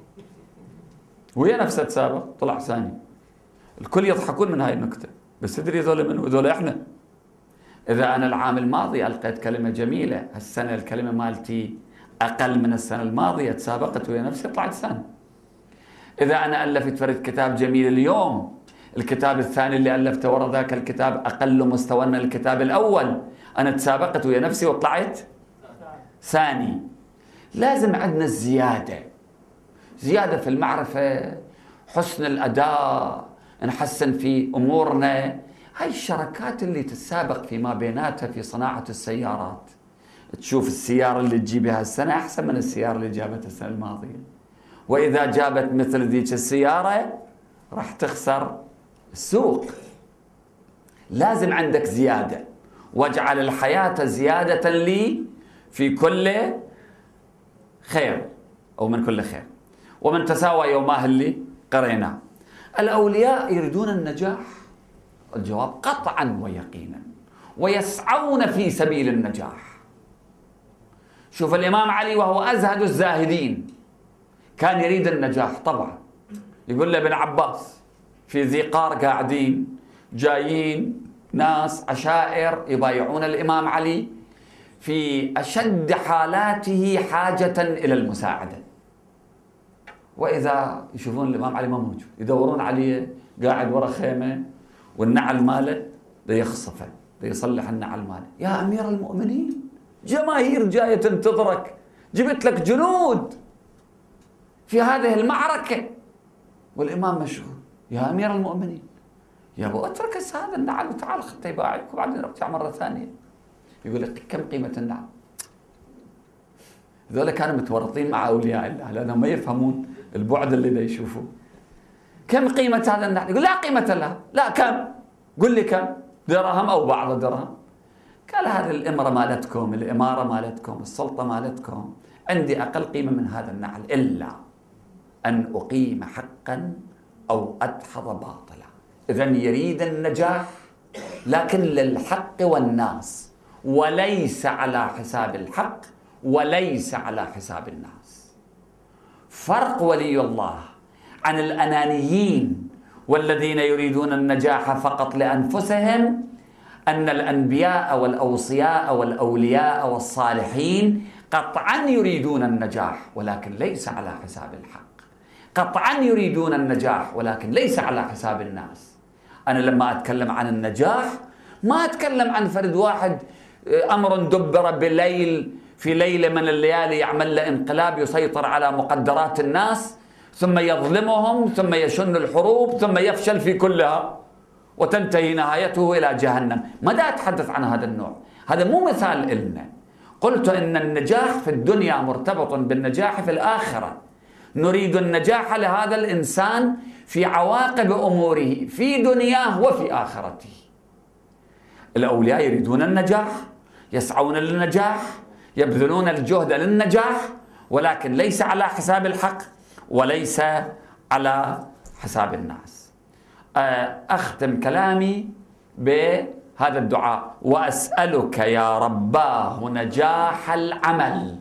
ويا نفسه تسابق طلع ثاني، الكل يضحكون من هاي النكتة، بس تدري ذولا منو؟ ذولا إحنا. إذا أنا العام الماضي ألقيت كلمة جميلة، هالسنة الكلمة مالتي أقل من السنة الماضية، تسابقت ويا نفسي طلعت ثاني. إذا أنا ألفت فرد كتاب جميل اليوم، الكتاب الثاني اللي ألفته ورا ذاك الكتاب أقل مستوى من الكتاب الأول، أنا تسابقت ويا نفسي وطلعت ثاني. لازم عندنا الزيادة، زيادة في المعرفة، حسن الأداء، نحسن في أمورنا. هاي الشركات اللي تتسابق فيما بيناتها في صناعة السيارات، تشوف السيارة اللي تجيبها السنة أحسن من السيارة اللي جابتها السنة الماضية، وإذا جابت مثل ذيك السيارة راح تخسر السوق. لازم عندك زيادة. واجعل الحياة زيادة لي في كل خير، أو من كل خير. ومن تساوى يوماه اللي قريناه. الأولياء يريدون النجاح؟ الجواب قطعا ويقينا، ويسعون في سبيل النجاح. شوف الإمام علي وهو أزهد الزاهدين كان يريد النجاح طبعا. يقول له ابن عباس في ذي قار قاعدين، جايين ناس عشائر يبايعون الإمام علي في أشد حالاته حاجة إلى المساعدة، وإذا يشوفون الإمام علي ما موجود، يدورون عليه قاعد ورا خيمة والنعل ماله ده يخصفه، ده يصلح النعل ماله. يا أمير المؤمنين، جماهير جاية تنتظرك، جبت لك جنود في هذه المعركة والإمام مشغول. يا أمير المؤمنين، يا أبو اترك هذا النعل وتعال خذ يبايعك وبعدين ارجع مرة ثانية. يقول لك كم قيمة النعل؟ هذول كانوا متورطين مع أولياء الله لأنهم ما يفهمون البعد اللي دا يشوفوه. كم قيمة هذا النعل؟ يقول لا قيمة لها. لا كم؟ قل لي كم؟ درهم أو بعض درهم؟ قال هذه الإمرة مالتكم، الإمارة مالتكم، السلطة مالتكم، عندي أقل قيمة من هذا النعل إلا أن أقيم حقا أو أدحض باطلا. إذن يريد النجاح لكن للحق والناس، وليس على حساب الحق وليس على حساب الناس. فرق ولي الله عن الأنانيين والذين يريدون النجاح فقط لأنفسهم، أن الأنبياء والأوصياء والأولياء والصالحين قطعا يريدون النجاح ولكن ليس على حساب الحق، قطعا يريدون النجاح ولكن ليس على حساب الناس. أنا لما أتكلم عن النجاح ما أتكلم عن فرد واحد أمر دبر بالليل في ليلة من الليالي يعمل له انقلاب يسيطر على مقدرات الناس، ثم يظلمهم، ثم يشن الحروب، ثم يفشل في كلها وتنتهي نهايته إلى جهنم. ماذا أتحدث عن هذا النوع؟ هذا مو مثال إلنا. قلت إن النجاح في الدنيا مرتبط بالنجاح في الآخرة. نريد النجاح لهذا الإنسان في عواقب أموره في دنياه وفي آخرته. الأولياء يريدون النجاح، يسعون للنجاح، يبذلون الجهد للنجاح، ولكن ليس على حساب الحق وليس على حساب الناس. أختم كلامي بهذا الدعاء: وأسألك يا رباه نجاح العمل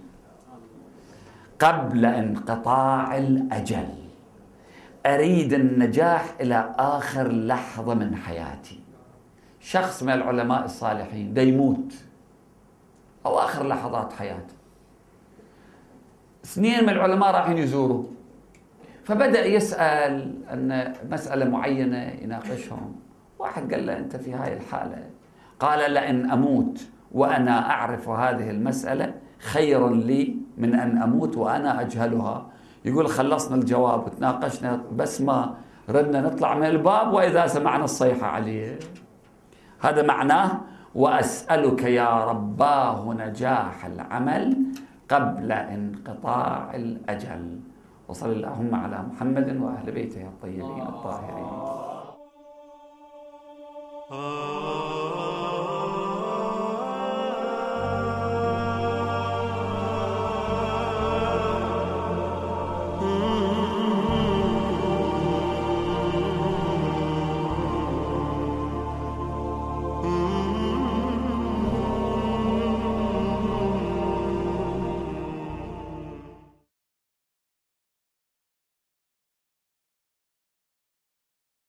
قبل انقطاع الأجل. أريد النجاح إلى آخر لحظة من حياتي. شخص من العلماء الصالحين دا يموت أو آخر لحظات حياته، اثنين من العلماء رايحين يزوروه، فبدأ يسأل أن مسألة معينة يناقشهم. واحد قال له: أنت في هاي الحالة، قال: لأن أموت وأنا أعرف هذه المسألة خير لي من أن أموت وأنا أجهلها. يقول: خلصنا الجواب وتناقشنا، بس ما ردنا نطلع من الباب وإذا سمعنا الصيحة عليه. هذا معناه: وأسألك يا رباه نجاح العمل قبل انقطاع الأجل. وصل اللهم على محمد وأهل بيته الطيبين الطاهرين.